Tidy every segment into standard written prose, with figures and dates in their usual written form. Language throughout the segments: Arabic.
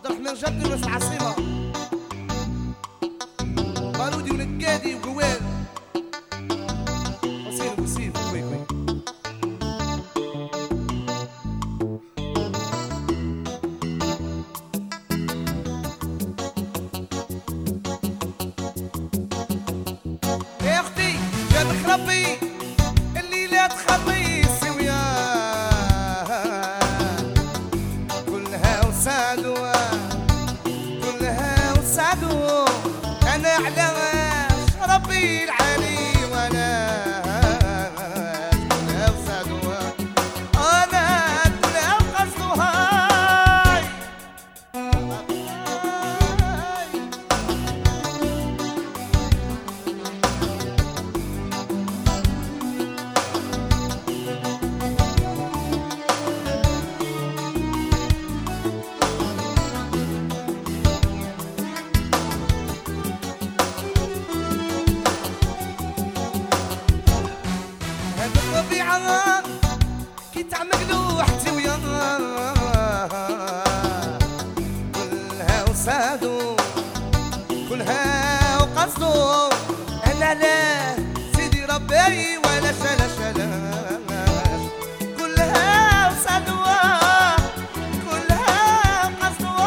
عبد الرحمن جدي وناس العاصمة، بارودي ونكادي وقوال حسين بوسيف كوي كوي. يا اختي جابك ربي الليلة تخميسي وياه، كلها وسادوا كلها وسادوا. انا علاش ربي العلي وانا كلها وسادوا، انا كلها وقصدوا هاي. الطبيعة كي تعمل وحدي وياه، كلها وسادو كلها وقصدو. انا لا سيدي ربي ولا شلاش كلها وسادو كلها قصدو.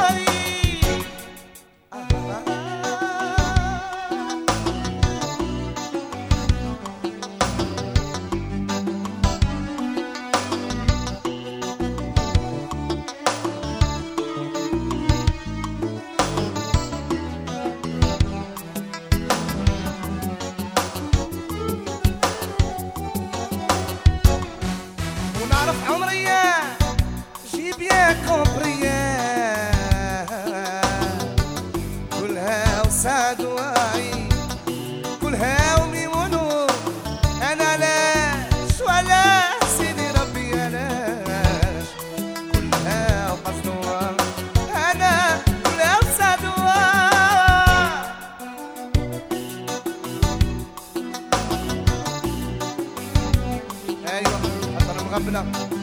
ونعرف عمري جيب يا كومبريا، كلها وسادواي كلها وميمونو. انا لاش ولا سيدي ربي علاش كلها وقصدوا، انا كلها وسادوا. ايوه حضر المغبنة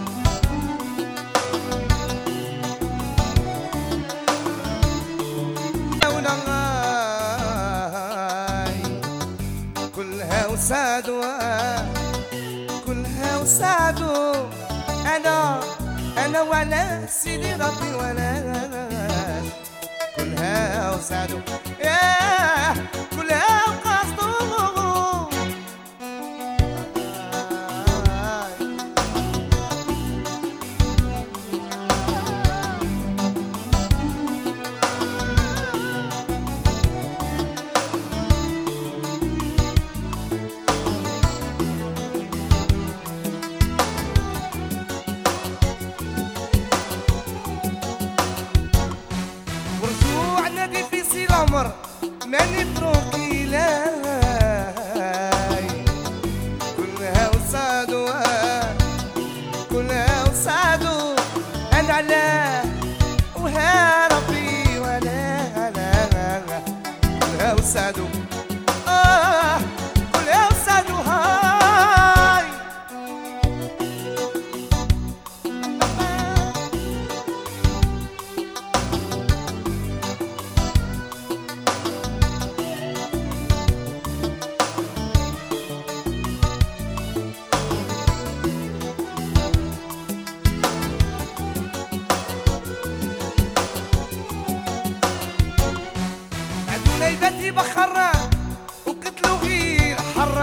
كلها وسادوا كلها وسادوا. انا ولا سيدي ربي ولا كلها وسادوا، ياه كلها وقصدوا. ورجوع نادي في سي العمر ماني تروكيلاي، كلها وسادوا كلها وسادوا. انا علاه وها ربي ولا كلها وسادوا كلها وسادوا هاي. ليبتي بخرة وقتلوا غير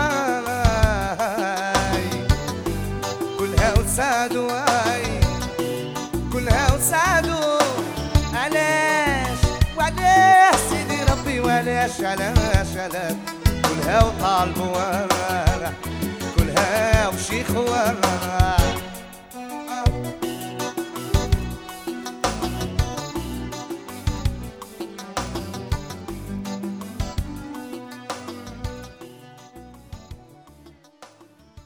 حراي، كلها وسادوا كلها وسادوا. علاش وعلاش سيدي ربي ولاش علاش كلها وطالبوا كلها وشيخ